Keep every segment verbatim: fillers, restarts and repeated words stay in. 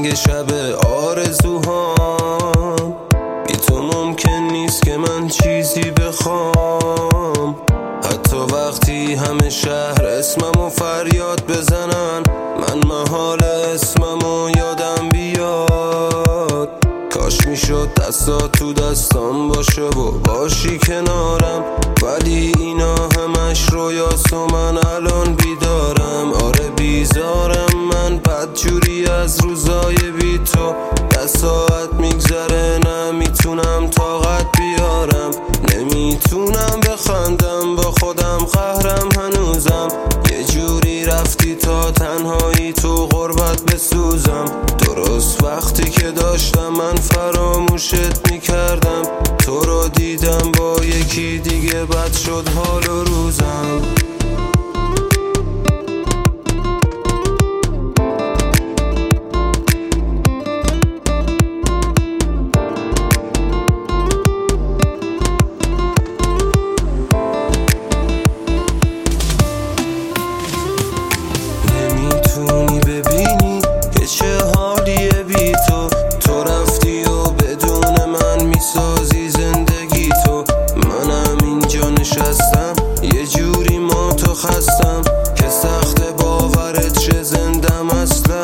رنگ شب آرزوهام، بی تو ممکن نیست که من چیزی بخوام. حتی وقتی همه شهر اسممو فریاد بزنن، من محال اسممو یادم بیاد. کاش میشد دستات تو دستام باشه و باشی کنارم، ولی اینا همش رویاست و من الان بیدارم. آره بیزارم من بدجوری از روزای بی تو، ده ساعت میگذره نمیتونم طاقت بیارم. نمیتونم بخندم با خودم، قهرم هنوزم. یه جوری رفتی تا تنهایی تو غربت بسوزم. درست وقتی که داشتم من فراموشت میکردم، تو رو دیدم با یکی دیگه بد شد حال و روزم. نمیتونی ببینی که چه حالیه بی تو، تو رفتی و بدون من میسازی زندگی تو. منم اینجا نشستم یه جوری ما تو خستم، که سخت باورت شه زندم اصلا.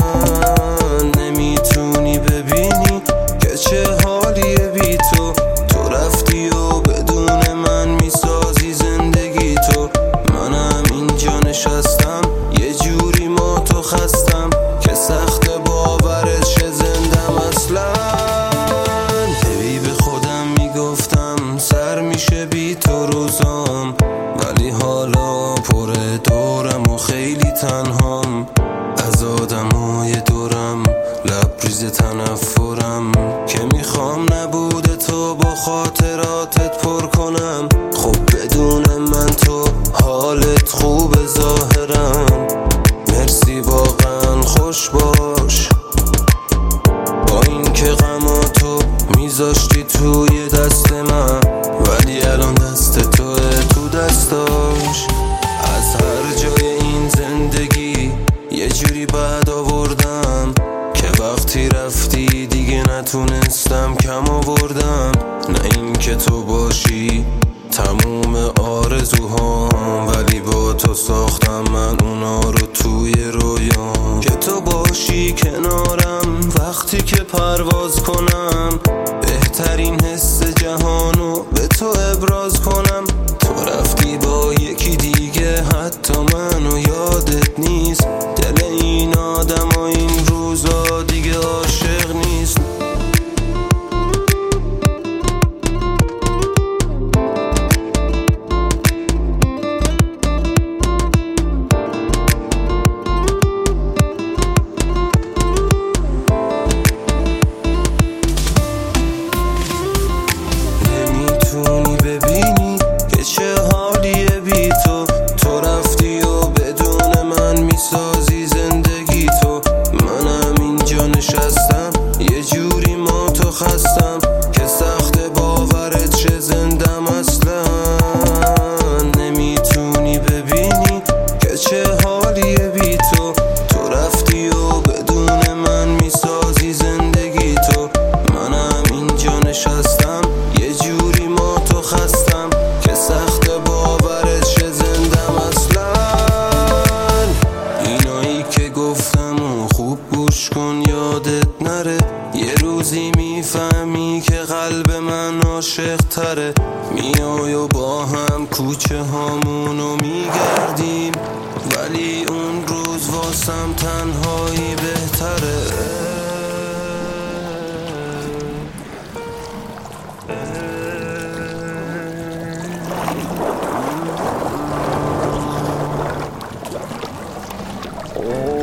نمیتونی ببینی که چه حالیه بی تو، تو رفتی و بدون من میسازی زندگی تو. منم اینجا نشستم یه جوری ما تو خستم، که سخت باورت شه زندم اصلا. هی به خودم میگفتم سر میشه بی تو روزام، ولی حالا پر دورم و خیلی تنهام. از آدمای دورم لبریز تنفرم، که میخوام نبوده تو با خاطراتت پر کنم. خب بدون من تو حالت خوب ظاهرم، مرسی واقعا خوش باش. با این که غماتو میذاشتی توی دست من، ولی الان دست توه تو دستاش. از هر جای این زندگی یه جوری بعد آوردم، که وقتی رفتی دیگه نتونستم کم آوردم. نه این که تو باشی تموم آرزوهام، ولی با تو ساختم من اونا رو توی رویام. که تو باشی کنارم وقتی که پرواز کنم، بهترین حس جهانو به تو ابراز کنم. تو رفتی با یکی دیگه حتی منو یادت نیست، دل این آدم و این روزا دیگه عاشق نیست. نمیتونی ببینی که چه حالیه بی تو، تو رفتی و بدون من میسازی زندگی تو. منم اینجا نشستم یه جوری ما تو خستم، که سخت باورت شه زندم اصلا. نمیتونی ببینی که چه حالیه بی تو، تو رفتی و بدون من میسازی زندگی تو. منم اینجا نشستم یه جوری ما تو خستم، که سخت باورت شه زندم اصلا. اینایی که گفتم و خوب گوش کن یادت نره، یه روزی میفهمی که قلب من عاشق تره. میای و با هم کوچه هامونو میگردیم، ولی اون روز واسم تنهایی بهتره. Oh